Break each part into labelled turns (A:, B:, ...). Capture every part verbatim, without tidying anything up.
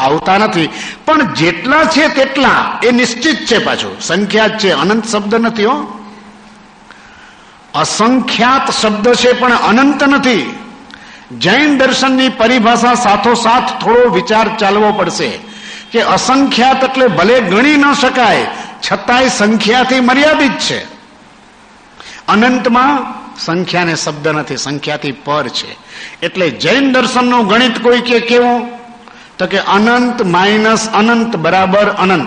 A: આવતા નથી. પણ જેટલા છે તેટલા એ નિશ્ચિત છે, પાછું સંખ્યાત છે, અનંત શબ્દ નથી. હો, અસંખ્યાત શબ્દ છે પણ અનંત નથી. જૈન દર્શનની પરિભાષા સાથોસાથ થોડો વિચાર ચાલવો પડશે કે અસંખ્યાત એટલે ભલે ગણી ન શકાય છતાંય સંખ્યાથી મર્યાદિત છે. અનંતમાં સંખ્યાને શબ્દ નથી, સંખ્યાથી પર છે. એટલે જૈન દર્શનનું ગણિત કોઈ કે કેવું, તો કે અનંત માઇનસ અનંત બરાબર અનંત.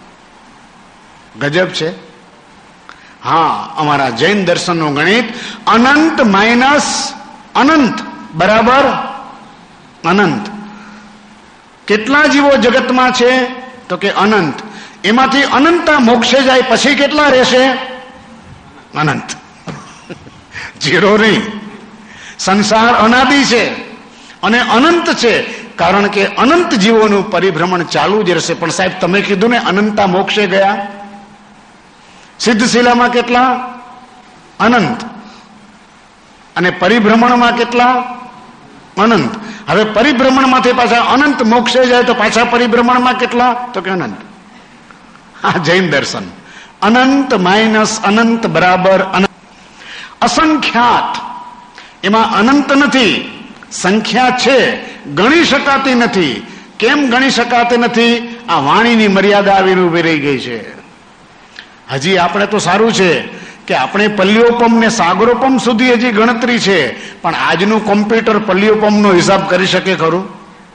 A: ગજબ છે. હા, અમારા જૈન દર્શનનું ગણિત અનંત માઇનસ અનંત બરાબર અનંત. કેટલા જીવો જગતમાં છે, તો કે અનંત. એમાંથી અનંતા મોક્ષે જાય પછી કેટલા રહેશે? અનંત. જીરો નહીં. સંસાર અનાદિ છે અને અનંત છે, કારણ કે અનંત જીવોનું પરિભ્રમણ ચાલુ જ રહેશે. પણ સાહેબ તમે કીધું ને અનંતા મોક્ષે ગયા, સિદ્ધશિલામાં કેટલા? અનંત. અને પરિભ્રમણમાં કેટલા? અનંત. હવે પરિભ્રમણમાંથી પાછા અનંત મોક્ષે જાય તો પાછા પરિભ્રમણમાં કેટલા? તો કે અનંત. આ જૈન દર્શન. અનંત માઇનસ અનંત બરાબર અનંત. અસંખ્યાત એમાં અનંત નથી, સંખ્યા છે, ગણી શકાતી નથી. કેમ ગણી શકાતી નથી? આ વાણીની મર્યાદા આવીને ઉભી રહી ગઈ છે. હજી આપણે તો સારું છે કે આપણે પલ્યોપમ ને સાગરોપમ સુધી હજી ગણતરી છે, પણ આજનું કોમ્પ્યુટર પલ્યોપમનો હિસાબ કરી શકે ખરું?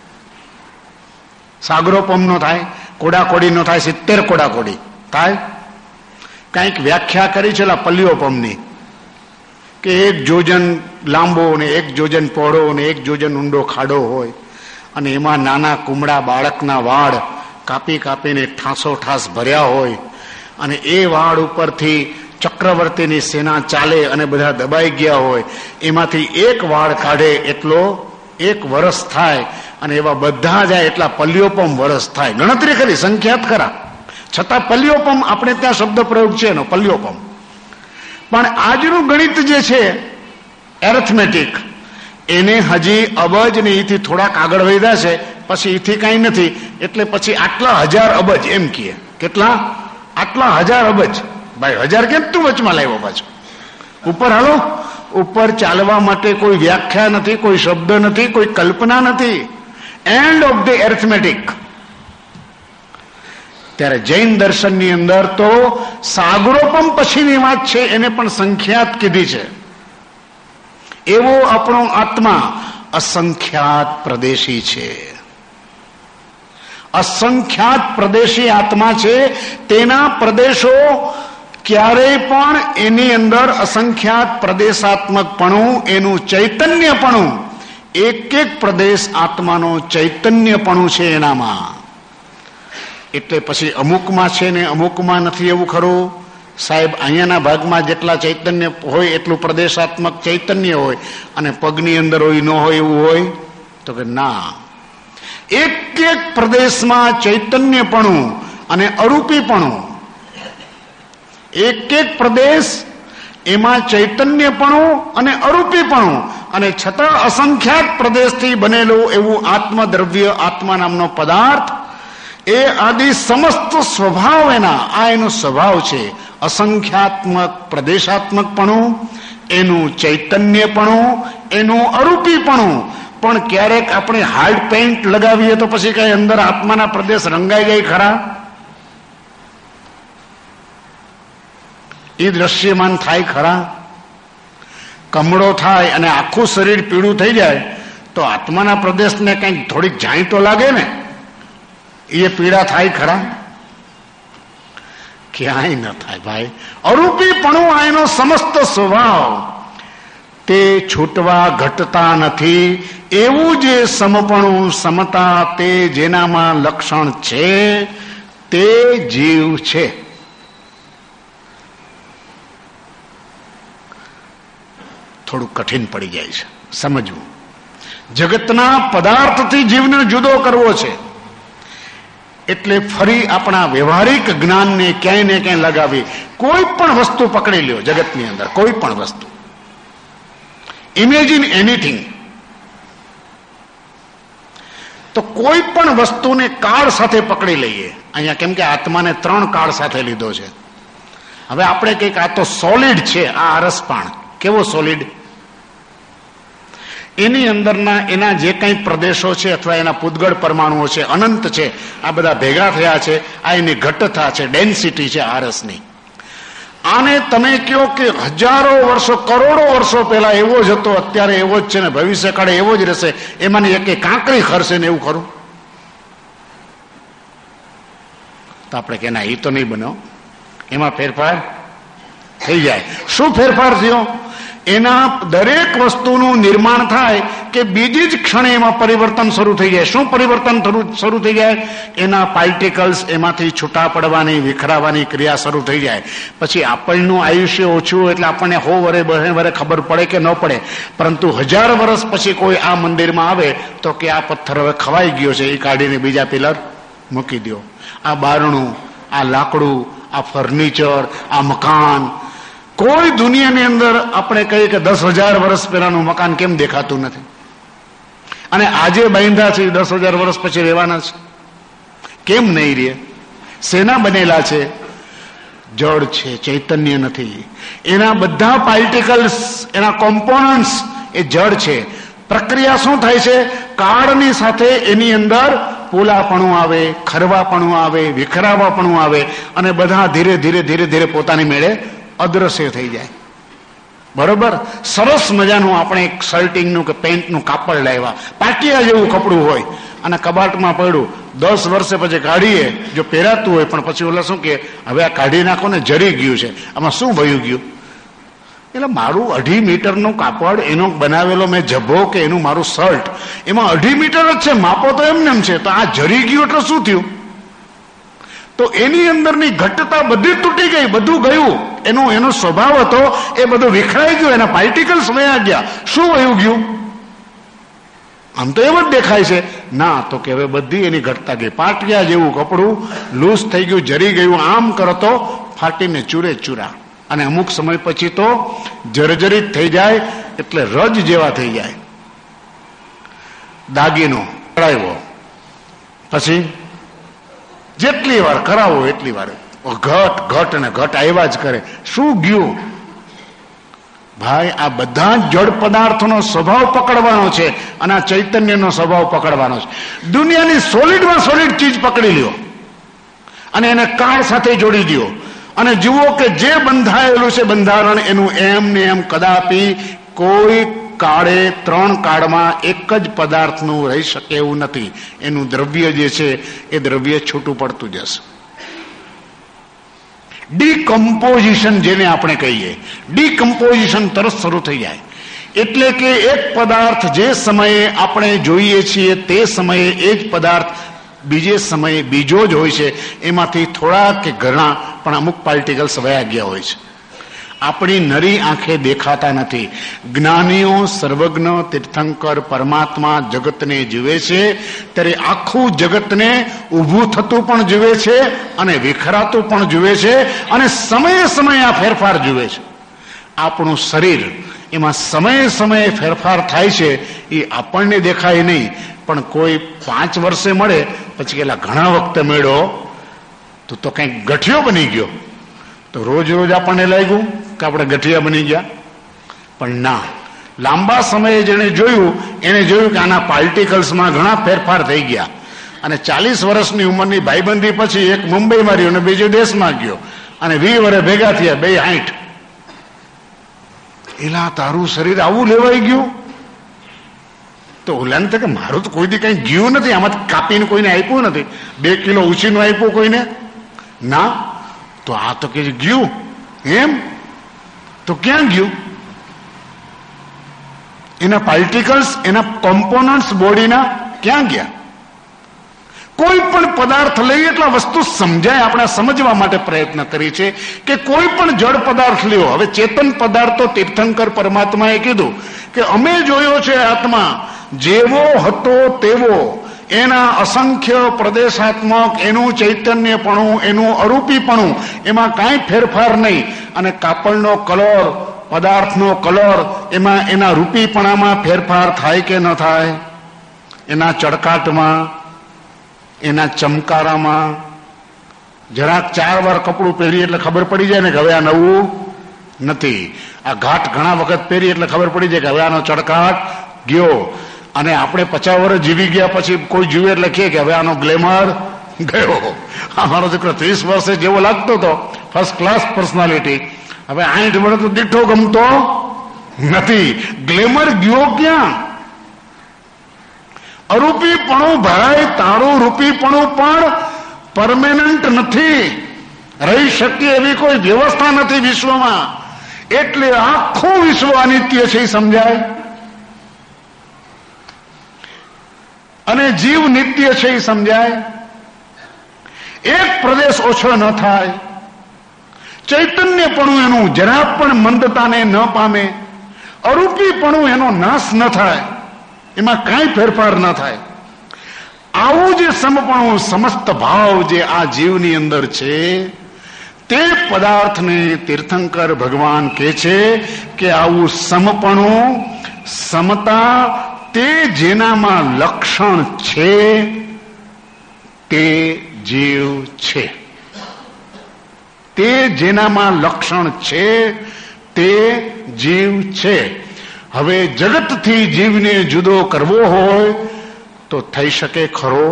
A: સાગરોપમનો થાય, કોડાકોડીનો થાય, સિત્તેર કોડાકોડી થાય. કંઈક વ્યાખ્યા કરી છે પલ્યોપમની કે એક જોજન લાંબો ને એક જોજન પહોળો ને એક જોજન ઊંડો ખાડો હોય, અને એમાં નાના કુમળા બાળકના વાળ કાપી કાપીને ઠાસો ઠાસ ભર્યા હોય, અને એ વાળ ઉપરથી ચક્રવર્તીની સેના ચાલે અને બધા દબાઈ ગયા હોય, એમાંથી એક વાળ કાઢે એટલો એક વર્ષ થાય, અને એવા બધા જાય એટલા પલ્યોપમ વર્ષ થાય. ગણતરી કરી, સંખ્યાત ખરા, છતાં પલ્યોપમ આપણે ત્યાં શબ્દ પ્રયોગ છે એનો, પલ્યોપમ. પણ આજનું ગણિત જે છે એરેથમેટિક, એને હજી અબજ ને એથી થોડાક આગળ વધ્યા છે, પછી એથી કાંઈ નથી. એટલે પછી આટલા હજાર અબજ એમ કહે. કેટલા? આટલા હજાર અબજ. ભાઈ હજાર કેમ તું વચમાં લાવ્યો પાછો? ઉપર હાલો. ઉપર ચાલવા માટે કોઈ વ્યાખ્યા નથી, કોઈ શબ્દ નથી, કોઈ કલ્પના નથી. End of the arithmetic. ત્યારે જૈન દર્શનની અંદર તો સાગરોપમ પછીની વાત છે, એને પણ સંખ્યાત કીધી છે. એવો આપણો આત્મા અસંખ્યાત પ્રદેશી છે. અસંખ્યાત પ્રદેશી આત્મા છે. તેના પ્રદેશો ક્યારેય પણ એની અંદર અસંખ્યાત પ્રદેશાત્મકપણું, એનું ચૈતન્યપણું, એક એક પ્રદેશ આત્માનો ચૈતન્યપણું છે એનામાં. એટલે પછી અમુકમાં છે ને અમુકમાં નથી એવું ખરું? સાહેબ અહીંયાના ભાગમાં જેટલા ચૈતન્ય હોય એટલું પ્રદેશાત્મક ચૈતન્ય હોય, અને પગની અંદર હોય ન હોય એવું હોય? તો કે ના, એક એક પ્રદેશમાં ચૈતન્યપણું અને અરૂપીપણું. એક એક પ્રદેશ એમાં ચૈતન્યપણું અને અરૂપીપણું, અને છતાં અસંખ્યાત પ્રદેશથી બનેલું એવું આત્મદ્રવ્ય, આત્મા નામનો પદાર્થ, એ આદિ સમસ્ત સ્વભાવ એના, આ એનો સ્વભાવ છે. અસંખ્યાત્મક પ્રદેશાત્મકપણું, એનું ચૈતન્યપણું, એનું અરૂપીપણું. પણ ક્યારેક આપણે હાર્ડ પેઇન્ટ લગાવીએ તો પછી કઈ અંદર આત્માના પ્રદેશ રંગાઈ જાય ખરા? એ દ્રશ્યમાન થાય ખરા? કમળો થાય અને આખું શરીર પીળું થઈ જાય તો આત્માના પ્રદેશને કંઈક થોડીક જાણી તો લાગે ને? એ પીડા થાય ખરા? ક્યાંય ન થાય ભાઈ. અરૂપીપણું આ એનો સમસ્ત સ્વભાવ, તે છૂટવા ઘટતા નથી. એવું જે સમપણું, સમતા, તે જેનામાં લક્ષણ છે તે જીવ છે. થોડું કઠિન પડી જાય છે સમજવું. જગતના પદાર્થથી જીવને જુદો કરવો છે, એટલે ફરી આપણા વ્યવહારિક જ્ઞાનને ક્યાંય ને ક્યાંય લગાવી કોઈ પણ વસ્તુ પકડી લ્યો જગતની અંદર, કોઈ પણ વસ્તુ. Imagine anything. તો કોઈ પણ વસ્તુને કાળ સાથે પકડી લઈએ. અહીંયા કેમ કે આત્માને ત્રણ કાળ સાથે લીધો છે. હવે આપણે કઈક આ તો સોલિડ છે, આ આરસપાણ કેવો સોલિડ, એની અંદરના એના જે કંઈ પ્રદેશો છે અથવા એના પૂદગળ પરમાણુઓ છે, અનંત છે, આ બધા ભેગા થયા છે, આ એની ઘટતા છે, ડેન્સિટી છે આરસની. આને તમે કહો કે હજારો વર્ષો કરોડો વર્ષો પહેલા એવો જ હતો, અત્યારે એવો જ છે ને ભવિષ્ય કાળે એવો જ રહેશે, એમાંની એક કાંકરી ખરશે ને એવું ખરું? તો આપણે કે ના, એ તો નહીં બન્યો, એમાં ફેરફાર થઈ જાય. શું ફેરફાર થયો? એના દરેક વસ્તુનું નિર્માણ થાય કે બીજી જ ક્ષણે એમાં પરિવર્તન શરૂ થઈ જાય. શું પરિવર્તન શરૂ થઈ જાય? એના પાર્ટિકલ્સ એમાંથી છૂટા પડવાની, વિખરાવાની ક્રિયા શરૂ થઈ જાય. પછી આપણનું આયુષ્ય ઓછું એટલે આપણને હો વરે બહે વરે ખબર પડે કે ન પડે, પરંતુ હજાર વર્ષ પછી કોઈ આ મંદિરમાં આવે તો કે આ પથ્થર હવે ખવાઈ ગયો છે, એ કાઢીને બીજા પિલર મૂકી દો. આ બારણું, આ લાકડું, આ ફર્નિચર, આ મકાન, કોઈ દુનિયાની અંદર આપણે કહીએ કે દસ હજાર વર્ષ પહેલાનું મકાન કેમ દેખાતું નથી? અને આજે બાંધ્યા છે દસ હજાર વર્ષ પછી રહેવાના છે, કેમ નહીં રહે? શેના બનેલા છે? જળ છે, ચૈતન્ય નથી. એના બધા પાર્ટિકલ્સ, એના કોમ્પોનન્ટ્સ એ જળ છે. પ્રક્રિયા શું થાય છે? કાળની સાથે એની અંદર પોલાપણું આવે, ખરવાપણું આવે, વિખરાવાપણું આવે, અને બધા ધીરે ધીરે ધીરે ધીરે પોતાની મેળે અદ્રશ્ય થઈ જાય. બરોબર? સરસ મજાનું આપણે એક શર્ટિંગનું કે પેન્ટનું કાપડ લાવ્યા, પાટિયા જેવું કપડું હોય, અને કબાટમાં પડ્યું, દસ વર્ષે પછી કાઢીએ, જો પહેરાતું હોય, પણ પછી ઓલા શું કે હવે આ કાઢી નાખો ને, જરી ગયું છે, આમાં શું વયું ગયું? એટલે મારું અઢી મીટરનું કાપડ, એનો બનાવેલો મેં જભો કે એનું મારું શર્ટ, એમાં અઢી મીટર જ છે, માપો તો એમને એમ છે, તો આ જરી ગયું એટલે શું થયું? તો એની અંદરની ઘટતા બધી તૂટી ગઈ, બધું ગયું. એનો એનો સ્વભાવ હતો એ બધું વિખરાઈ ગયું, એના પાર્ટિકલ્સ વયા ગયા. શું વયું ગયું? આમ તો એમ જ દેખાય છે. ના, તો કે હવે બધી એની ઘટતા ગઈ. પાટિયા જેવું કપડું લૂઝ થઈ ગયું, જરી ગયું, આમ કરતો ફાટીને ચૂરે ચૂરા, અને અમુક સમય પછી તો જર્જરિત થઈ જાય, એટલે રજ જેવા થઈ જાય. દાગીનો કરાવ્યો પછી જેટલી વાર કરાવો એટલી વાર ઘટ ઘટ અને ઘટ આવ્યા જ કરે. શું ગયું? ભાઈ, આ બધા જળ પદાર્થોનો સ્વભાવ પકડવાનો છે, અને આ ચૈતન્યનો સ્વભાવ પકડવાનો છે. દુનિયાની સોલિડમાં સોલિડ ચીજ પકડી લ્યો અને એને કાળ સાથે જોડી દો, અને જુઓ કે જે બંધાયેલું છે બંધારણ એનું, એમ ને એમ કદાપી કોઈ કાળે, ત્રણ કાળમાં એક જ પદાર્થનું રહી શકે એવું નથી. એનું દ્રવ્ય જે છે એ દ્રવ્ય છૂટું પડતું જશે. ડીકમ્પોઝિશન જેને આપણે કહીએ, ડીકમ્પોઝિશન તરત શરૂ થઈ જાય. એટલે કે એક પદાર્થ જે સમયે આપણે જોઈએ છીએ તે સમયે એ જ પદાર્થ બીજે સમયે બીજો જ હોય છે. એમાંથી થોડા કે ઘણા પણ અમુક પાર્ટિકલ્સ વયા ગયા હોય છે. આપણી નરી આંખે દેખાતા નથી. જ્ઞાનીઓ, સર્વજ્ઞ, તીર્થંકર પરમાત્મા જગતને જુએ છે, ત્યારે આખું જગતને ઊભું થતું પણ જુએ છે અને વિખરાતું પણ જુએ છે, અને સમયે સમયે આ ફેરફાર જુએ છે. આપણું શરીર, એમાં સમયે સમયે ફેરફાર થાય છે. એ આપણને દેખાય નહીં, પણ કોઈ પાંચ વર્ષે મળે પછી એલા ઘણા વખતે મળ્યો તો તો કંઈક ગઠિયો બની ગયો, તો રોજ રોજ આપણને લાગ્યું કે આપણે ગઠિયા બની ગયા. પણ ના, લાંબા સમયે જેને જોયું એને જોયું કે આના પાર્ટિકલ્સમાં ઘણા ફેરફાર થઈ ગયા. અને ચાલીસ વર્ષની ઉંમરની ભાઈબંધી પછી એક મુંબઈમાં રહ્યો અને બીજો દેશમાં ગયો, અને વી વર્ષ ભેગા થયા, બે હાઈઠ. એલા તારું શરીર આવું લેવાઈ ગયું? તો ઓલાને તો કે મારું તો કોઈ દી કઈ ગયું નથી, આમાં કાપીને કોઈને આપ્યું નથી, બે કિલો ઉછીનું આપ્યું કોઈને ના, તો આ તો કે ગયું. એમ તો ક્યાં ગયું? એના પાર્ટિકલ્સ, એના કોમ્પોનન્ટ્સ બોડીના ક્યાં ગયા? કોઈ પણ પદાર્થ લઈએ એટલે વસ્તુ સમજાય, આપણે સમજવા માટે પ્રયત્ન કરી છે કે કોઈ પણ જળ પદાર્થ લ્યો. હવે ચેતન પદાર્થો તીર્થંકર પરમાત્માએ કીધું કે અમે જોયો છે આત્મા જેવો હતો તેવો, એના અસંખ્ય પ્રદેશાત્મક, એનું ચૈતન્યપણું, એનું અરૂપીપણું, એમાં કાંઈ ફેરફાર નહીં. અને કાપડનો કલર, પદાર્થનો કલર, એમાં એના રૂપીપણામાં ફેરફાર થાય કે ન થાય? એના ચડકાટમાં, એના ચમકારામાં, જરાક ચાર વાર કપડું પહેરીએ એટલે ખબર પડી જાય ને કે હવે આ નવું નથી. આ ઘાટ ઘણા વખત પહેરી એટલે ખબર પડી જાય કે હવે આનો ચડકાટ ગયો. અને આપણે પચાસ વર્ષ જીવી ગયા પછી કોઈ જુએ એટલે કહે કે હવે આનો ગ્લેમર ગયો. અમારો દીકરો ત્રીસ વર્ષે જેવો લાગતો હતો, ફર્સ્ટ ક્લાસ પર્સનાલિટી, હવે આઠ વર્ષ તો દીઠો ગમતો નથી. ગ્લેમર ગયો ક્યાં? અરૂપીપણું ભરાય તારું રૂપીપણું પણ પરમેનન્ટ નથી, રહી શકીએ એવી કોઈ વ્યવસ્થા નથી વિશ્વમાં. એટલે આખું વિશ્વ અનિત્ય છે એ સમજાય, અને જીવ નિત્ય છે એ સમજાય. એક પ્રદેશ ઓછો ન થાય, ચૈતન્યપણું એનું જરા પણ મંદતાને ન પામે, અરૂપીપણું એનો નાશ ન થાય, એમાં કાંઈ ફેરફાર ન થાય. આવું જે સમપણું, સમસ્ત ભાવ જે આ જીવની અંદર છે, તે પદાર્થને તીર્થંકર ભગવાન કહે છે કે આવું સમપણું, સમતા, તે જેનામાં લક્ષણ છે તે જીવ છે. તે જેનામાં લક્ષણ છે તે જીવ છે. હવે જગતથી જીવને જુદો કરવો હોય તો થઈ શકે ખરો?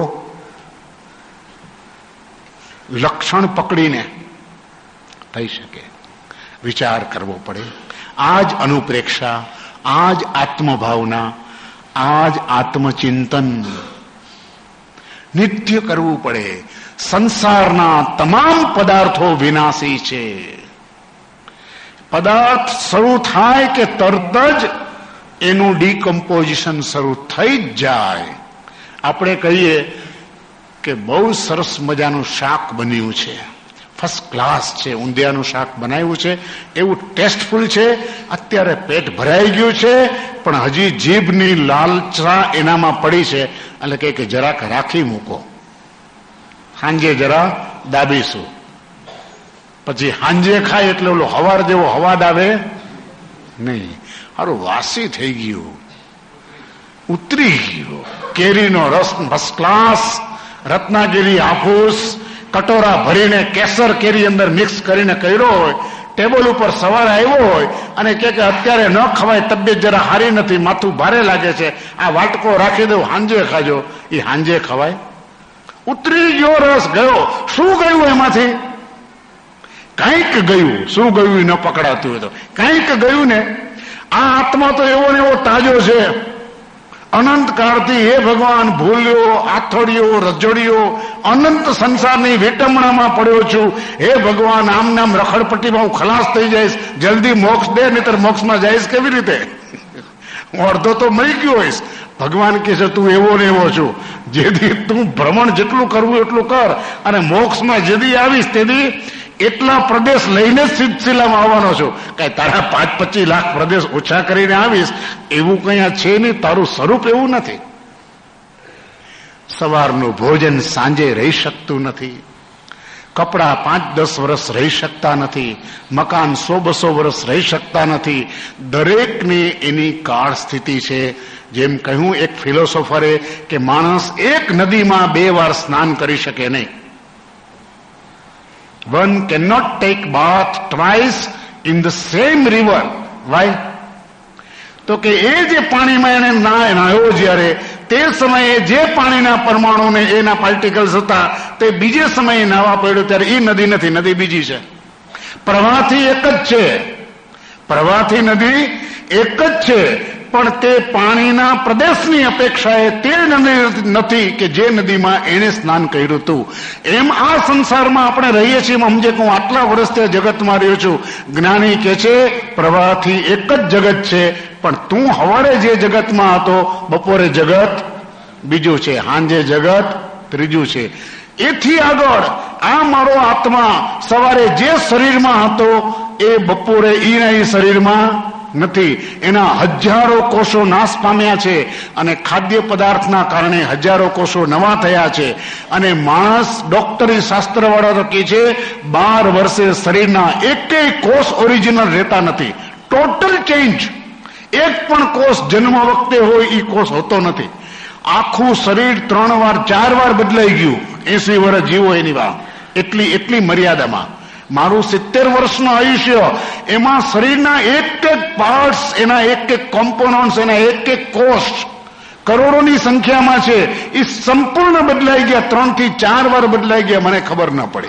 A: લક્ષણ પકડીને થઈ શકે. વિચાર કરવો પડે. આ જ અનુપ્રેક્ષા, આ જ આત્મભાવના, આ જ આત્મચિંતન નિત્ય કરવું પડે. સંસારના તમામ પદાર્થો વિનાશી છે. પદાર્થ શરૂ થાય કે તરત જ એનું ડીકમ્પોઝિશન શરૂ થઈ જ જાય. આપણે કહીએ કે બહુ સરસ મજાનું શાક બન્યું છે, ફર્સ્ટ ક્લાસ છે, ઊંધિયાનું શાક બનાવ્યું છે, એવું ટેસ્ટફુલ છે, અત્યારે પેટ ભરાઈ ગયું છે, પણ હજી જીભની લાલચા એનામાં પડી છે, એટલે કહે કે જરાક રાખી મૂકો, સાંજે જરા દાબીશું. પછી સાંજે ખાય એટલે ઓલો હવાર જેવો હવાદ આવે નહીં. હારું વાસી થઈ ગયું, ઉતરી ગયો. કેરીનો રસ ફર્સ્ટ ક્લાસ, રત્નાગીરી હાફૂસ કટોરા ભરીને કેસર કેરી અંદર મિક્સ કરીને કર્યો હોય, ટેબલ ઉપર સવારે આવ્યો હોય અને કે અત્યારે ન ખવાય, તબિયત જરા સારી નથી, માથું ભારે લાગે છે, આ વાટકો રાખી દઉં, હાંજે ખાજો. એ હાંજે ખવાય? ઉતરી ગયો, રસ ગયો. શું ગયું એમાંથી? કંઈક ગયું. શું ગયું ન પકડાતું હોય તો કંઈક ગયું ને. આ આત્મા તો એવો ને એવો તાજો છે, અનંત કાળથી. હે ભગવાન, ભૂલ્યો, આથોડિયો, રજોડિયો, અનંત સંસારની વિટમણામાં પડ્યો છું. હે ભગવાન, આમ નામ રખડપટ્ટીમાં હું ખલાસ થઈ જઈશ, જલ્દી મોક્ષ દે, નહીતર મોક્ષમાં જઈશ કેવી રીતે? હું અડધો તો મરી ગયો હોઈશ. ભગવાન કહે છે તું એવો ને એવો છું, જેથી તું ભ્રમણ જેટલું કરવું એટલું કર, અને મોક્ષમાં જેથી આવીશ તેથી એટલા પ્રદેશ લઈને જ સિલસિલામાં આવવાનો છું. કઈ તારા પાંચ પચીસ લાખ પ્રદેશ ઓછા કરીને આવીશ એવું કઈ છે નહીં. તારું સ્વરૂપ એવું નથી. સવારનું ભોજન સાંજે રહી શકતું નથી, કપડા પાંચ દસ વર્ષ રહી શકતા નથી, મકાન સો બસો વર્ષ રહી શકતા નથી. દરેકની એની કાળ સ્થિતિ છે. જેમ કહ્યું એક ફિલોસોફરે કે માણસ એક નદીમાં બે વાર સ્નાન કરી શકે નહીં. One cannot take bath twice in the same river. Why? તો કે એ જે પાણીમાં એને નાહ્યો જ્યારે, તે સમયે જે પાણીના પરમાણુને એના પાર્ટિકલ્સ હતા તે બીજે સમયે નાહવા પડ્યો ત્યારે એ નદી નથી, નદી બીજી છે. પ્રવાહથી એક જ છે, પ્રવાહથી નદી એક જ છે, પણ તે પાણીના પ્રદેશની અપેક્ષાએ તે નદી નથી કે જે નદીમાં એને સ્નાન કર્યું હતું. એમ આ સંસારમાં આપણે રહીએ છીએ. સમજે કે હું આટલા વર્ષથી જગતમાં રહ્યો છું. જ્ઞાની કે છે પ્રવાહથી એક જ જગત છે, પણ તું હવારે જે જગતમાં હતો બપોરે જગત બીજું છે, હાંજે જગત ત્રીજું છે. એથી આગળ આ મારો આત્મા સવારે જે શરીરમાં હતો એ બપોરે ઈના એ શરીરમાં નથી. એના હજારો કોષો નાશ પામ્યા છે, અને ખાદ્ય પદાર્થના કારણે હજારો કોષો નવા થયા છે. અને માણસ ડોક્ટરી શાસ્ત્ર વાળા તો કહે છે બાર વર્ષે શરીરના એકેય કોષ ઓરિજિનલ રહેતા નથી. Total change. એક પણ કોષ જન્મ વખતે હોય એ કોષ હોતો નથી. આખું શરીર ત્રણ વાર ચાર વાર બદલાઈ ગયું. એસી વર્ષ જીવો એની વાત, એટલી એટલી મર્યાદામાં. મારું સિત્તેર વર્ષનું આયુષ્ય, એમાં શરીરના એક એક પાર્ટ્સ, એના એક એક કોમ્પોનન્ટ્સ, એના એક એક કોષ કરોડોની સંખ્યામાં છે, એ સંપૂર્ણ બદલાઈ ગયા. ત્રણ થી ચાર વાર બદલાઈ ગયા, મને ખબર ન પડી.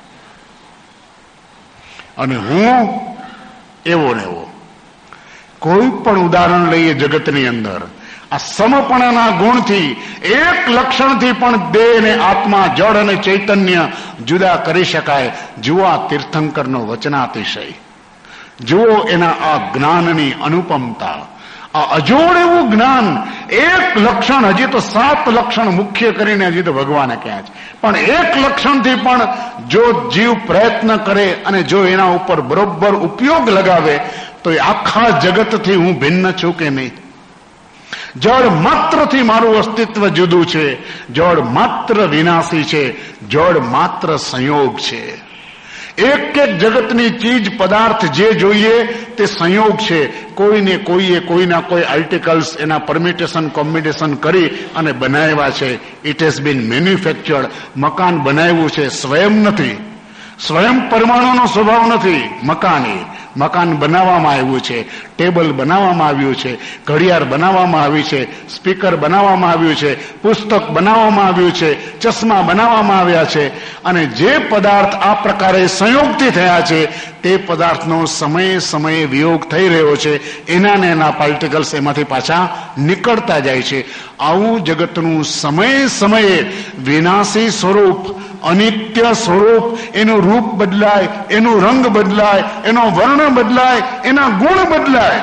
A: અને હું એવો ને એવો. કોઈ પણ ઉદાહરણ લઈએ જગતની અંદર, આ સમપણાના ગુણથી, એક લક્ષણથી પણ દેહ ને આત્મા, જળ અને ચૈતન્ય જુદા કરી શકાય. જુઓ આ તીર્થંકરનો વચનાતિશય, જુઓ એના આ જ્ઞાનની અનુપમતા, આ અજોડ એવું જ્ઞાન. એક લક્ષણ, હજી તો સાત લક્ષણ મુખ્ય કરીને હજી તો ભગવાને ક્યાં છે, પણ એક લક્ષણથી પણ જો જીવ પ્રયત્ન કરે અને જો એના ઉપર બરોબર ઉપયોગ લગાવે તો એ આખા જગતથી હું ભિન્ન છું કે નહીં. જળ માત્રથી મારું અસ્તિત્વ જુદું છે. જળ માત્ર વિનાશી છે. જળ માત્ર સંયોગ છે. એક એક જગતની ચીજ પદાર્થ જે જોઈએ તે સંયોગ છે. કોઈને કોઈએ કોઈના કોઈ આર્ટિકલ્સ એના પરમિટેશન કોમ્બિનેશન કરી અને બનાવ્યા છે. It has been manufactured. મકાન બનાવ્યું છે, સ્વયં નથી. સ્વયં પરમાણુનો સ્વભાવ નથી મકાન. એ મકાન બનાવવામાં આવ્યું છે, ટેબલ બનાવવામાં આવ્યું છે, ઘડિયાળ બનાવવામાં આવી છે, સ્પીકર બનાવવામાં આવ્યું છે, પુસ્તક બનાવવામાં આવ્યું છે, ચશ્મા બનાવવામાં આવ્યા છે. અને જે પદાર્થ આ પ્રકારે સંયોગથી થયા છે તે પદાર્થનો સમયે સમયે વિયોગ થઈ રહ્યો છે. એના ને એના પાર્ટિકલ્સ એમાંથી પાછા નીકળતા જાય છે. આવું જગતનું સમયે સમયે વિનાશી સ્વરૂપ, અનિત્ય સ્વરૂપ, એનું રૂપ બદલાય, એનું રંગ બદલાય, એનો વર્ણ બદલાય, એના ગુણ બદલાય,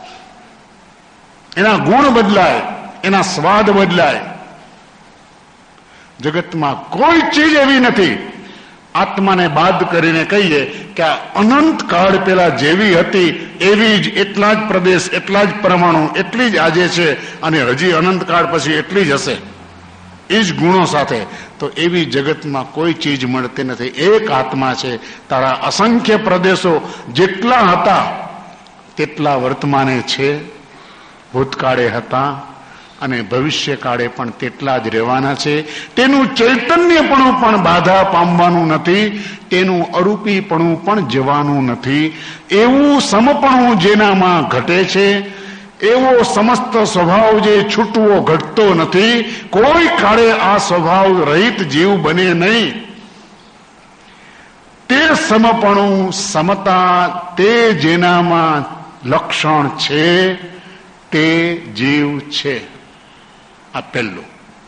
A: એના ગુણ બદલાય, એના સ્વાદ બદલાય. જગતમાં કોઈ ચીજ એવી નથી, આત્માને બાદ કરીને કહીએ કે આ અનંત કાળ પેલા જેવી હતી એવી જ, એટલા જ પ્રદેશ, એટલા જ પરમાણુ, એટલી જ આજે છે અને હજી અનંત કાળ પછી એટલી જ હશે એ જ ગુણો સાથે, તો એવી જગતમાં કોઈ ચીજ મળતી નથી. એક આત્મા છે. તારા અસંખ્ય પ્રદેશો જેટલા હતા તેટલા વર્તમાને છે, ભૂતકાળે હતા અને ભવિષ્યકાળે પણ તેટલા જ રહેવાના છે. તેનું ચૈતન્યપણું પણ બાધા પામવાનું નથી, તેનું અરૂપીપણું પણ જવાનું નથી. એવું સમપણું જેનામાં ઘટે છે, એવો સમસ્ત સ્વભાવ જે છૂટવો ઘટતો નથી. કોઈ કાળે આ સ્વભાવ રહિત જીવ બને નહીં. તે સમપણું, સમતા, તે જેનામાં લક્ષણ છે તે જીવ છે. આ પહેલું.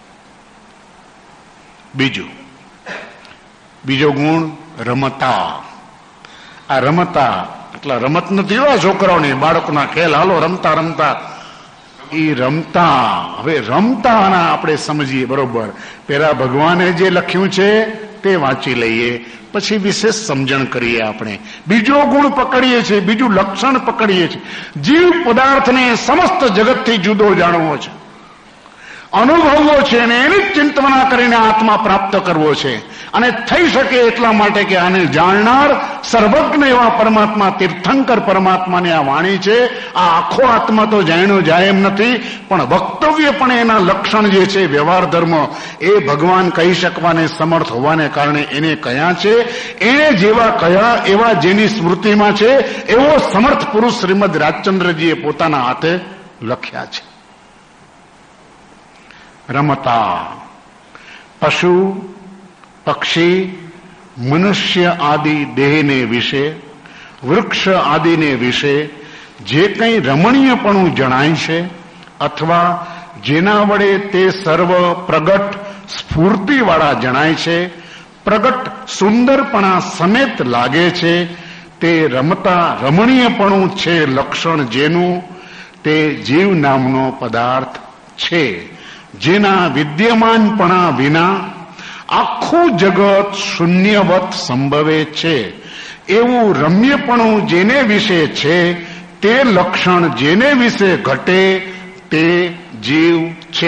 A: બીજું, બીજો ગુણ રમતા. આ રમતા એટલે રમત નથી એવા છોકરાઓની, બાળકોના ખેલ, હાલો રમતા રમતા, એ રમતા. હવે રમતાના આપણે સમજીએ બરોબર. પેલા ભગવાને જે લખ્યું છે તે વાંચી લઈએ, પછી વિશેષ સમજણ કરીએ. આપણે બીજો ગુણ પકડીએ છીએ, બીજું લક્ષણ પકડીએ છીએ. જીવ પદાર્થને સમસ્ત જગતથી જુદો જાણવો છે, અનુભવવો છે અને એની જ ચિંતવના કરીને આત્મા પ્રાપ્ત કરવો છે. અને થઈ શકે એટલા માટે કે આને જાણનાર સર્વજ્ઞ એવા પરમાત્મા, તીર્થંકર પરમાત્માની આ વાણી છે. આ આખો આત્મા તો જાણ્યો જાય એમ નથી, પણ વક્તવ્ય પણ એના લક્ષણ જે છે, વ્યવહાર ધર્મ, એ ભગવાન કહી શકવાને સમર્થ હોવાને કારણે એને કયા છે, એને જેવા કયા એવા જેની સ્મૃતિમાં છે એવો સમર્થ પુરુષ શ્રીમદ રાજચંદ્રજીએ પોતાના હાથે લખ્યા છે. રમતા. પશુ, પક્ષી, મનુષ્ય આદિ દેહને વિશે, વૃક્ષ આદિને વિશે જે કંઈ રમણીયપણું જણાય છે અથવા જેના વડે તે સર્વ પ્રગટ સ્ફૂર્તિવાળા જણાય છે, પ્રગટ સુંદરપણા સમેત લાગે છે, તે રમતા રમણીયપણું છે લક્ષણ જેનું, તે જીવ નામનો પદાર્થ છે. જેના વિદ્યમાનપણા વિના આખું જગત શૂન્યવત સંભવે છે. એવું રમ્યપણું જેને વિશે છે, તે લક્ષણ જેને વિશે ઘટે તે જીવ છે.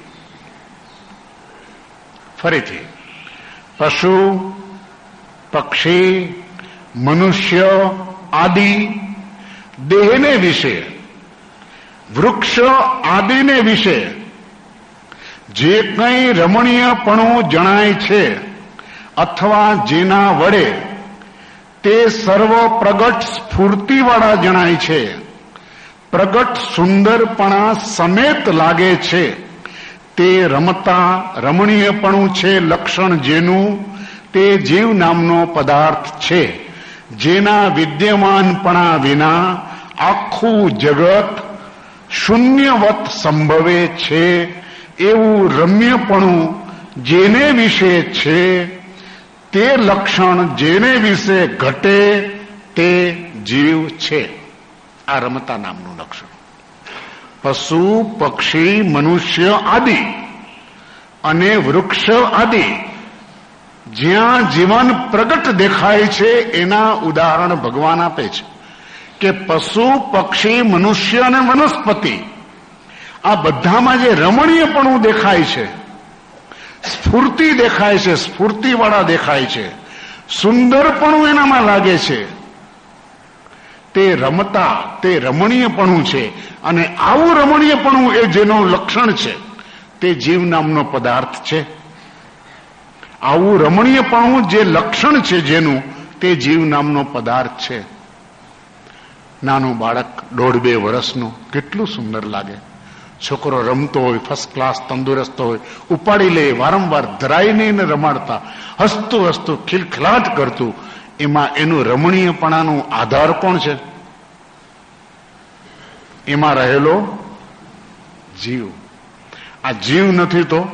A: ફરીથી, પશુ, પક્ષી, મનુષ્ય આદિ દેહને વિશે, વૃક્ષ આદિને વિશે જે કંઈ રમણીયપણું જણાય છે અથવા જેના વડે તે સર્વ પ્રગટ સ્ફૂર્તિવાળા જણાય છે, પ્રગટ સુંદરપણા સમેત લાગે છે, તે રમતા રમણીયપણું છે લક્ષણ જેનું, તે જીવ નામનો પદાર્થ છે, જેના વિદ્યમાનપણા વિના આખું જગત શૂન્યવત સંભવે છે. એવું રમ્યપણું જેને વિશે છે, તે લક્ષણ જેને વિશે ઘટે તે જીવ છે. આ રમતા નામનું લક્ષણ. પશુ પક્ષી મનુષ્ય આદિ અને વૃક્ષ આદિ જ્યાં જીવન પ્રગટ દેખાય છે એના ઉદાહરણ ભગવાન આપે છે કે પશુ પક્ષી મનુષ્ય અને વનસ્પતિ આ બધામાં જે રમણીયપણું દેખાય છે, સ્ફૂર્તિ દેખાય છે, સ્ફૂર્તિવાળા દેખાય છે, સુંદરપણું એનામાં લાગે છે, તે રમતા તે રમણીયપણું છે. અને આવું રમણીયપણું એ જેનું લક્ષણ છે તે જીવ નામનો પદાર્થ છે. આવું રમણીયપણું જે લક્ષણ છે જેનું, તે જીવ નામનો પદાર્થ છે. નાનું બાળક દોઢ બે વર્ષનું કેટલું સુંદર લાગે. છોકરો રમતો હોય, ફર્સ્ટ ક્લાસ તંદુરસ્ત હોય, ઉપાડી લે, વારંવાર ધરાઈને એને રમાડતા, હસતું હસતું ખિલખિલાટ કરતું, એમાં એનું રમણીયપણાનું આધાર કોણ છે? એમાં રહેલો જીવ. આ જીવ નથી તો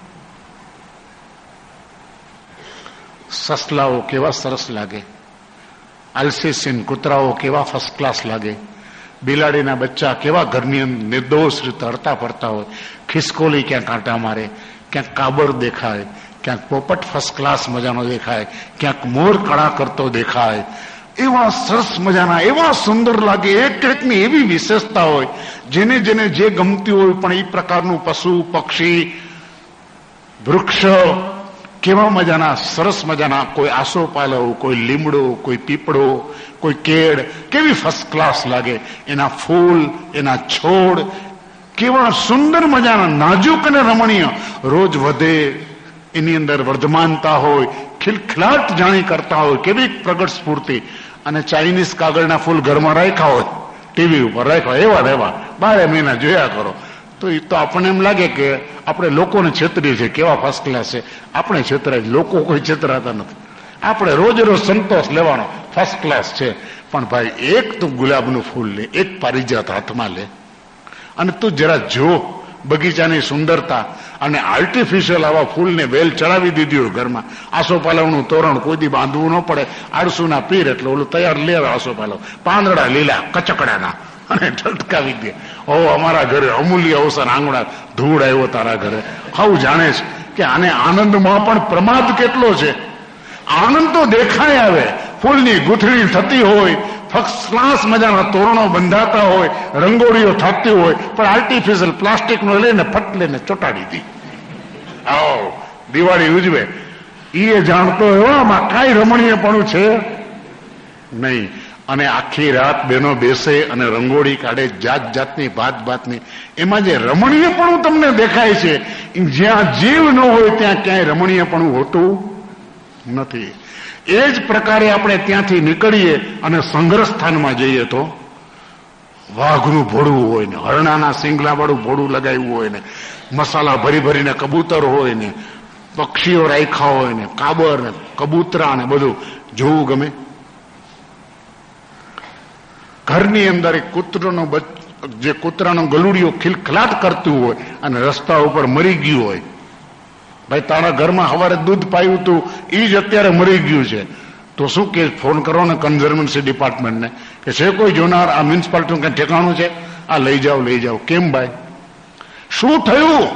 A: સસલાઓ કેવા સરસ લાગે, આલ્સેશિયન કૂતરાઓ કેવા ફર્સ્ટ ક્લાસ લાગે, બિલાડીના બચ્ચા કેવા ઘરની નિર્દોષ રીતે હરતા ફરતા હોય, ખિસકોલી ક્યાંક કાંટા મારે, ક્યાંક કાબર દેખાય, ક્યાંક પોપટ ફર્સ્ટ ક્લાસ મજાનો દેખાય, ક્યાંક મોર કળા કરતો દેખાય, એવા સરસ મજાના એવા સુંદર લાગે. એક એકની એવી વિશેષતા હોય જેને જેને જે ગમતી હોય, પણ એ પ્રકારનું પશુ પક્ષી વૃક્ષ કેવા મજાના સરસ મજાના, કોઈ આસોપાલવ, કોઈ લીમડો, કોઈ પીપળો, કોઈ કેળ, કેવી ફર્સ્ટ ક્લાસ લાગે. એના ફૂલ, એના છોડ કેવા સુંદર મજાના, નાજુક અને રમણીય, રોજ વધે, એની અંદર વર્ધમાનતા હોય, ખિલખિલાટ જાણી કરતા હોય, કેવી પ્રગટ સ્ફૂર્તિ. અને ચાઇનીઝ કાગળના ફૂલ ઘરમાં રાખ્યા હોય, ટીવી ઉપર રાખ્યા, એવા રહેવા બારે મહિના જોયા કરો, તો એ તો આપણને એમ લાગે કે આપણે લોકોને છેતરીએ છીએ, કેવા ફર્સ્ટ ક્લાસ છે. આપણે છેતરાય, લોકો કોઈ છેતરાતા નથી. આપણે રોજ રોજ સંતોષ લેવાનો, ફર્સ્ટ ક્લાસ છે. પણ ભાઈ એક તું ગુલાબનું ફૂલ લે, એક પારિજાત હાથમાં લે, અને તું જરા જો બગીચાની સુંદરતા. અને આર્ટિફિશિયલ આવા ફૂલને વેલ ચડાવી દીધી હોય ઘરમાં, આસોપાલવનું તોરણ કોઈ દી બાંધવું ન પડે, આળસુના પીર એટલે ઓલું તૈયાર લે આસોપાલવ, પાંદડા લીલા કચકડાના, અને ઝટકાવી દે. ઓ અમારા ઘરે અમૂલ્ય અવસર આંગણા, ધૂળ આવ્યો તારા ઘરે. હાઉ જાણે છે કે આને આનંદમાં પણ પ્રમાદ કેટલો છે. આનંદ તો દેખાય આવે, ફૂલની ગૂંથણી થતી હોય, ફર્સ્ટ ક્લાસ મજાના તોરણો બંધાતા હોય, રંગોળીઓ થતી હોય, પણ આર્ટિફિશિયલ પ્લાસ્ટિકનો લઈને ફટ લઈને ચોટાડી દી. આવો દિવાળી ઉજવે, એ જાણતો હોય આમાં કાંઈ રમણીયપણું છે નહીં. અને આખી રાત બહેનો બેસે અને રંગોળી કાઢે, જાત જાતની ભાત ભાતની. એમાં જે રમણીયપણું તમને દેખાય છે, જ્યાં જીવ ન હોય ત્યાં ક્યાંય રમણીયપણું હોતું નથી. એ જ પ્રકારે આપણે ત્યાંથી નીકળીએ અને સંગ્રહ સ્થાનમાં જઈએ તો વાઘનું ભોળવું હોય ને, હરણાના સિંગલા વાળું ભોળું લગાવ્યું હોય ને, મસાલા ભરી ભરીને કબૂતર હોય ને, પક્ષીઓ રાખ્યા હોય ને, કાબર ને કબૂતરા ને બધું જોવું ગમે. ઘરની અંદર એક કૂતરાનો જે કૂતરાનો ગલુડિયો ખિલખિલાટ કરતું હોય અને રસ્તા ઉપર મરી ગયું હોય, ભાઈ તારા ઘરમાં સવારે દૂધ પાયું હતું, એ જ અત્યારે મરી ગયું છે, તો શું કે ફોન કરો ને કન્ઝર્વન્સી ડિપાર્ટમેન્ટને કે છે કોઈ જોનાર, આ મ્યુનિસિપાલિટીનું કઈ ઠેકાણું છે, આ લઈ જાઓ લઈ જાઓ. કેમ ભાઈ, શું થયું?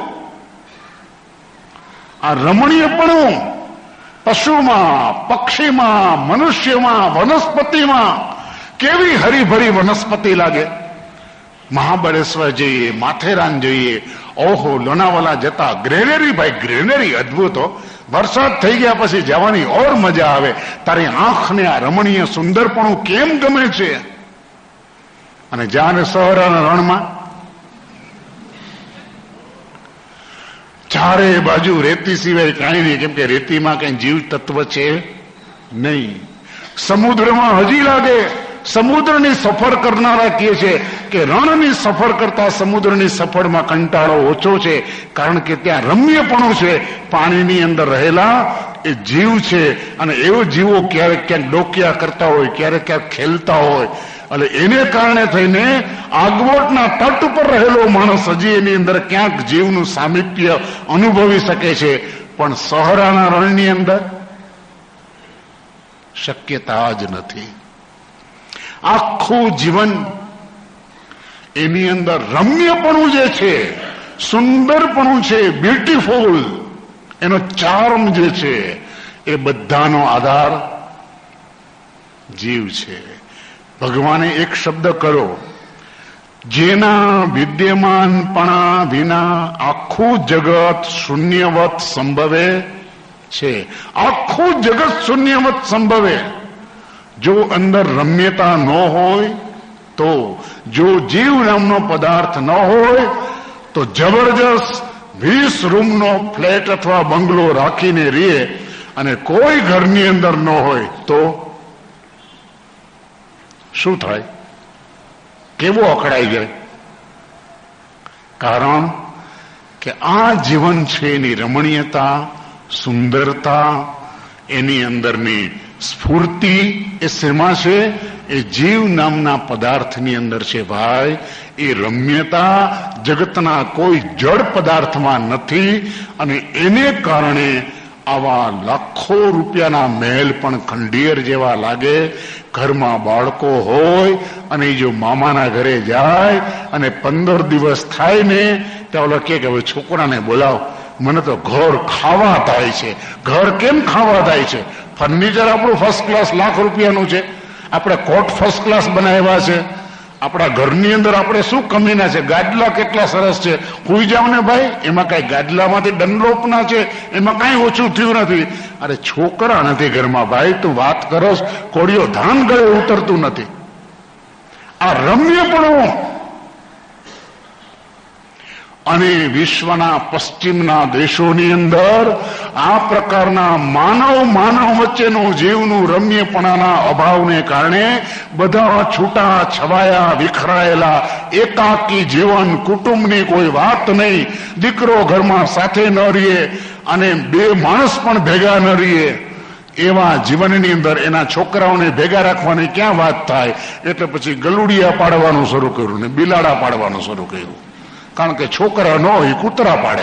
A: આ રમણીયપણું પશુમાં, પક્ષીમાં, મનુષ્યમાં, વનસ્પતિમાં કેવી હરીભરી વનસ્પતિ લાગે. મહાબળેશ્વર જઈએ, માથેરાન જઈએ, ઓહો લોનાવાલા જતા ગ્રેનરી, ભાઈ ગ્રેનરી અદભુત. વરસાદ થઈ ગયા પછી જવાની ઓર મજા આવે. તારી આંખને આ રમણીય સુંદરપણું કેમ ગમે છે. અને જ્યાં શહેરના રણમાં ચારે બાજુ રેતી સિવાય કાંઈ નહીં, કેમ કે રેતીમાં કઈ જીવ તત્વ છે નહીં. સમુદ્રમાં હજી લાગે, સમુદ્રની સફર કરનારા કહે છે કે રણની સફર કરતા સમુદ્રની સફરમાં કંટાળો ઓછો છે, કારણ કે ત્યાં રમ્યપણું છે. પાણીની અંદર રહેલા એ જીવ છે, અને એવો જીવો ક્યારેક ક્યાંક ડોકિયા કરતા હોય, ક્યારેક ક્યાંક ખેલતા હોય, અને એને કારણે થઈને આગવટના તટ પર રહેલો માણસ હજી એની અંદર ક્યાંક જીવનું સામિપ્ય અનુભવી શકે છે. પણ સહરાના રણની અંદર શક્યતા જ નથી. આખું જીવન એની અંદર રમ્યપણું જે છે, સુંદરપણું છે, બ્યુટીફુલ, એનો ચાર્મ જે છે, એ બધાનો આધાર જીવ છે. ભગવાને એક શબ્દ કરો, જેના વિદ્યમાનપણા વિના આખું જગત શૂન્યવત સંભવે છે. આખું જગત શૂન્યવત સંભવે. જો અંદર રમ્યતા ન હોય તો, જો જીવ નામનો પદાર્થ ન હોય તો જબરજસ્ત વીસ રૂમનો ફ્લેટ અથવા બંગલો રાખીને રહે અને કોઈ ઘરની અંદર ન હોય તો શું થાય? કેવો અકળાઈ જાય? કારણ કે આ જીવન છે એની રમણીયતા, સુંદરતા, એની અંદરની સ્ફૂર્તિ એ શેમાં છે? એ જીવ નામના પદાર્થની અંદર છે. ભાઈ, એ રમ્યતા જગતના કોઈ જળ પદાર્થમાં નથી, અને એને કારણે આવા લાખો રૂપિયાના મહેલ પણ ખંડિયર જેવા લાગે. ઘરમાં બાળકો હોય અને જો મામાના ઘરે જાય અને પંદર દિવસ થાય ને ત્યાં ઓલા કે હવે છોકરાને બોલાવ, મને તો ઘર ખાવા થાય છે. ઘર કેમ ખાવા થાય છે? ફર્નિચર આપણું ફર્સ્ટ ક્લાસ લાખ રૂપિયાનું છે, આપણે કોટ ફર્સ્ટ ક્લાસ બનાવ્યા છે, આપણા ઘરની અંદર આપણે શું કમીના છે? ગાદલા કેટલા સરસ છે, સુઈ જાવ ને ભાઈ, એમાં કઈ ગાદલામાંથી ડનલોપના છે, એમાં કઈ ઓછું થયું નથી. અરે છોકરા નથી ઘરમાં ભાઈ, તું વાત કરો, કોળીઓ ધાન ગળે ઉતરતું નથી. આ રમ્યપણું અને વિશ્વના પશ્ચિમના દેશોની અંદર આ પ્રકારના માનવ માનવ વચ્ચેનું જીવનું રમ્યપણાના અભાવને કારણે બધા છૂટા છવાયા વિખરાયેલા એકાકી જીવન, કુટુંબની કોઈ વાત નહીં, દીકરો ઘરમાં સાથે ન રહીએ અને બે માણસ પણ ભેગા ન રહીએ, એવા જીવનની અંદર એના છોકરાઓને ભેગા રાખવાની ક્યાં વાત થાય? એટલે પછી ગલુડિયા પાડવાનું શરૂ કર્યું ને બિલાડા પાડવાનું શરૂ કર્યું. કારણ કે છોકરા ન હોય કૂતરા પાડે.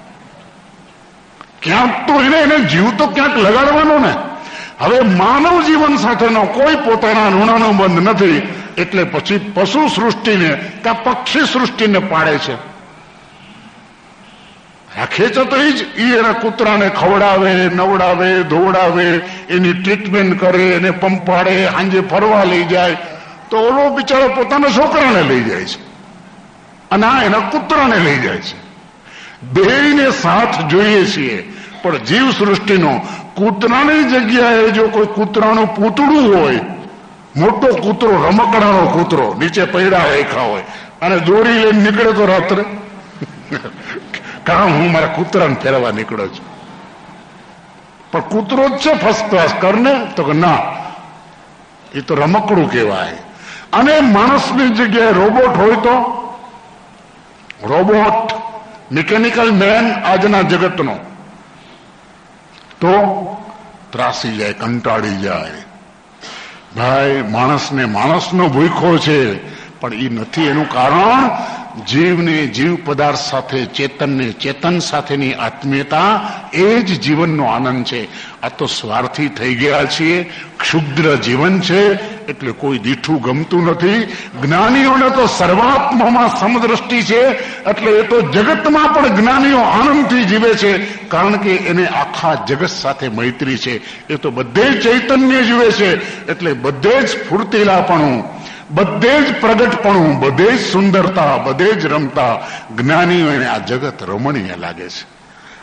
A: ક્યાંક તો એને એને જીવ તો ક્યાંક લગાડવાનો ને. હવે માનવ જીવન સાથેનો કોઈ પોતાના ઋણાનો બંધ નથી, એટલે પછી પશુ સૃષ્ટિને કે પક્ષી સૃષ્ટિને પાડે છે. રાખે છે તો એ જ એના કૂતરાને ખવડાવે, નવડાવે, ધોવડાવે, એની ટ્રીટમેન્ટ કરે, એને પંપાડે, સાંજે ફરવા લઈ જાય. તો ઓલો બિચારો પોતાના છોકરાને લઈ જાય છે અને આ એના કૂતરાને લઈ જાય છે. બેયને સાથ જોઈએ છીએ, પણ જીવ સૃષ્ટિનો કૂતરાની જગ્યાએ જો કોઈ કૂતરાનું પૂતળું હોય, મોટો કૂતરો, રમકડાનો કૂતરો, નીચે પૈડા રેખા હોય, અને દોરી લઈને નીકળે તો રાત્રે કામ હું મારા કૂતરાને ફેરવા નીકળ્યો છું. પણ કૂતરો જ છે ફર્સ્ટ ક્લાસ કરને, તો કે ના, એ તો રમકડું કહેવાય. અને માણસની જગ્યાએ રોબોટ હોય તો રોબોટ, મિકેનિકલ મેન આજના જગતનો, તો ત્રાસી જાય, કંટાળી જાય. ભાઈ, માણસને માણસનો ભૂખો છે, પણ એ નથી. એનું કારણ જીવને જીવ પદાર્થ સાથે, ચેતનને ચેતન સાથેની આત્મીયતા, એ જ જીવનનો આનંદ છે. આ તો સ્વાર્થી થઈ ગયા છીએ, ક્ષુદ્ર જીવન છે, એટલે કોઈ દીઠું ગમતું નથી. જ્ઞાનીઓને તો સર્વાત્મામાં સમદ્રષ્ટિ છે, એટલે એ તો જગતમાં પણ જ્ઞાનીઓ આનંદથી જીવે છે, કારણ કે એને આખા જગત સાથે મૈત્રી છે. એ તો બધે ચૈતન્ય જીવે છે, એટલે બધે જ સ્ફૂર્તિલાપણું, બધે જ પ્રગટપણું, બધે જ સુંદરતા, બધે જ રમતા જ્ઞાનીઓને આ જગત રમણીય લાગે છે.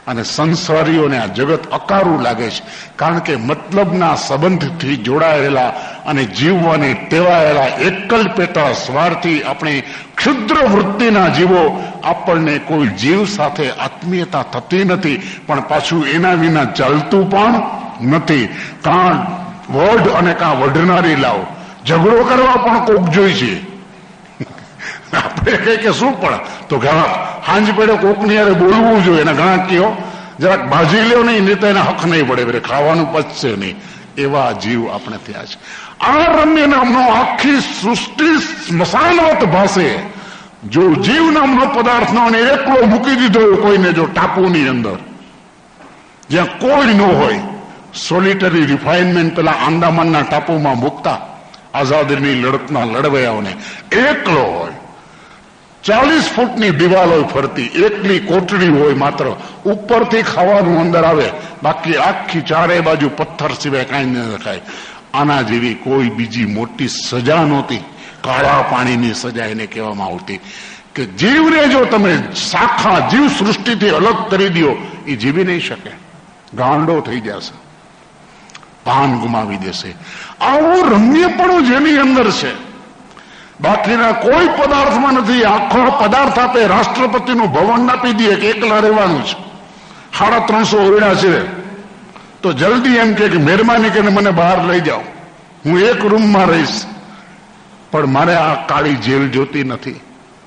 A: અને સંસારીઓને આ જગત અકારું લાગે છે, કારણ કે મતલબના સંબંધથી જોડાયેલા અને જીવવાને ટેવાયેલા એકલ પેટા સ્વાર્થી આપણે ક્ષુદ્ર વૃત્તિના જીવો. આપણને કોઈ જીવ સાથે આત્મીયતા થતી નથી, પણ પાછું એના વિના ચાલતું પણ નથી. કાં વઢ અને કાં વઢનારી લાવ, ઝઘડો કરવા પણ કોક જોઈ છે. આપણે કઈ કે શું પણ તો ઘણા હાંજ પડે કોકની યારે બોલવું જોઈએ, એના ઘણા કયો જરાક ભાજી લ્યો નહીં, નહીં તો એના હક નહીં પડે, ખાવાનું પચશે નહીં. એવા જીવ આપણે થયા છે. આ રમ્ય નામનો આખી સૃષ્ટિ સ્મશાનવત ભાષે જો જીવ નામનો પદાર્થ નો એકલો મૂકી દીધો કોઈને, જો ટાપુની અંદર જ્યાં કોઈ ન હોય, સોલિટરી રિફાઇનમેન્ટ પેલા આંદામાનના ટાપુમાં મૂકતા આઝાદીની લડતના લડવૈયાઓને, એકલો હોય, ચાલીસ ફૂટની દિવાલ હોય ફરતી, એકલી કોટડી હોય, માત્ર ઉપરથી ખાવાનું અંદર આવે, બાકી આખી ચારે બાજુ પથ્થર સિવાય કાંઈ ન દેખાય. આના જેવી કોઈ બીજી મોટી સજા નહોતી. કાળા પાણીની સજા એને કહેવામાં આવતી કે જીવને જો તમે શાખા જીવ સૃષ્ટિથી અલગ કરી દો, એ જીવી નહીં શકે, ગાંડો થઈ જશે, ભાન ગુમાવી દેશે. આવું રમ્યપણું જેની અંદર છે, બાકીના કોઈ પદાર્થમાં નથી. આખો પદાર્થ આપે, રાષ્ટ્રપતિનું ભવન આપી દે કે એકલા રહેવાનું છે, સાડા ત્રણસો ઓરડા છે, તો જલ્દી એમ કે મહેરબાની કરીને મને બહાર લઈ જાઓ, હું એક રૂમમાં રહીશ, પણ મારે આ કાળી જેલ જોતી નથી.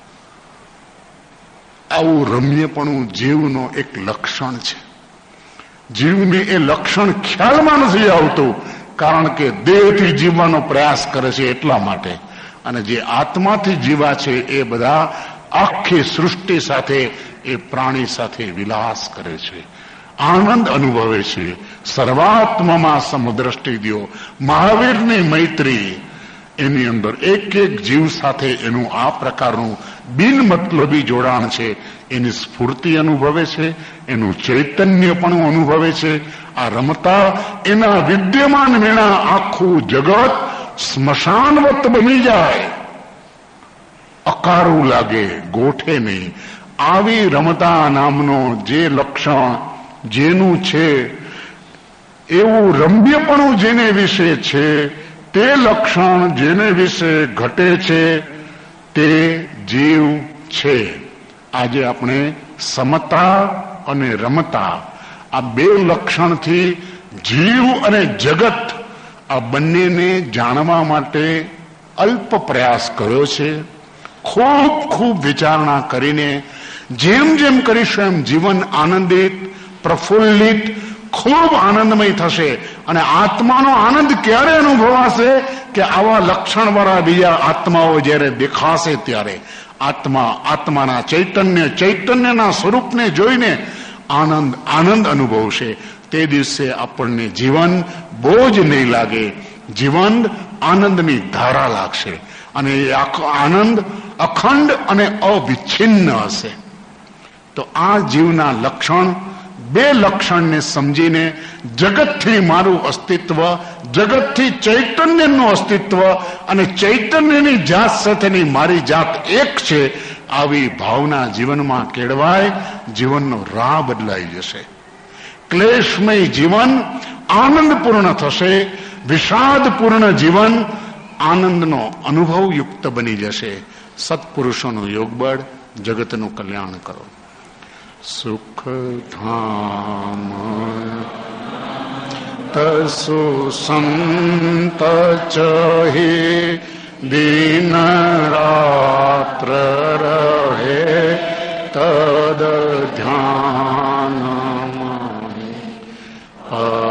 A: આવું રમ્યપણું જીવનો એક લક્ષણ છે. જીવને એ લક્ષણ ખ્યાલમાં નથી આવતું, કારણ કે દેહથી જીવવાનો પ્રયાસ કરે છે એટલા માટે. અને જે આત્માથી જીવા છે એ બધા આખી સૃષ્ટિ સાથે, એ પ્રાણી સાથે વિલાસ કરે છે, આનંદ અનુભવે છે. સર્વાત્મામાં સમદ્રષ્ટિ દ્યો, મહાવીરની મૈત્રી, એની અંદર એક એક જીવ સાથે એનું આ પ્રકારનું બિનમતલબી જોડાણ છે. એની સ્ફૂર્તિ અનુભવે છે, એનું ચૈતન્ય પણ અનુભવે છે. આ રમતા એના વિદ્યમાન વિના આખું જગત સ્મશાનવત બની જાય, અકારું લાગે, ગોઠે નહીં. આવી રમતા નામનો જે લક્ષણ જેનું છે, એવું રમ્યપણું જેને વિશે છે, તે લક્ષણ જેને વિશે ઘટે છે, તે જીવ છે. આજે આપણે સમતા અને રમતા આ બે લક્ષણથી જીવ અને જગત આ બંનેને જાણવા માટે અલ્પ પ્રયાસ કર્યો છે. ખૂબ ખૂબ વિચારણા કરીને જેમ જેમ કરીશું એમ જીવન આનંદિત, પ્રફુલ્લિત, ખૂબ આનંદમય થશે. અને આત્માનો આનંદ ક્યારે અનુભવાશે કે આવા લક્ષણવાળા બીજા આત્માઓ જ્યારે દેખાશે ત્યારે આત્મા આત્માના ચૈતન્ય ચૈતન્યના સ્વરૂપને જોઈને આનંદ આનંદ અનુભવશે. તે દિવસે આપણને જીવન બોજ નહીં લાગે, જીવન આનંદની ધારા લાગશે. અને એ આખો આનંદ અખંડ અને અવિચ્છિન્ન હશે. તો આ જીવના લક્ષણ, બે લક્ષણને સમજીને જગતથી મારું અસ્તિત્વ, જગતથી ચૈતન્યનું અસ્તિત્વ અને ચૈતન્યની જાત સાથેની મારી જાત એક છે, આવી ભાવના જીવનમાં કેળવાય, જીવનનો રાહ બદલાઈ જશે. ક્લેશમય જીવન આનંદપૂર્ણ થશે, વિષાદપૂર્ણ જીવન આનંદનો અનુભવયુક્ત બની જશે. સત્પુરુષોનું યોગબળ જગતનું કલ્યાણ કરો. સુખ ધામ તસુ સંત ચહે દિન રાત્ર રહે તદ ધ્યાન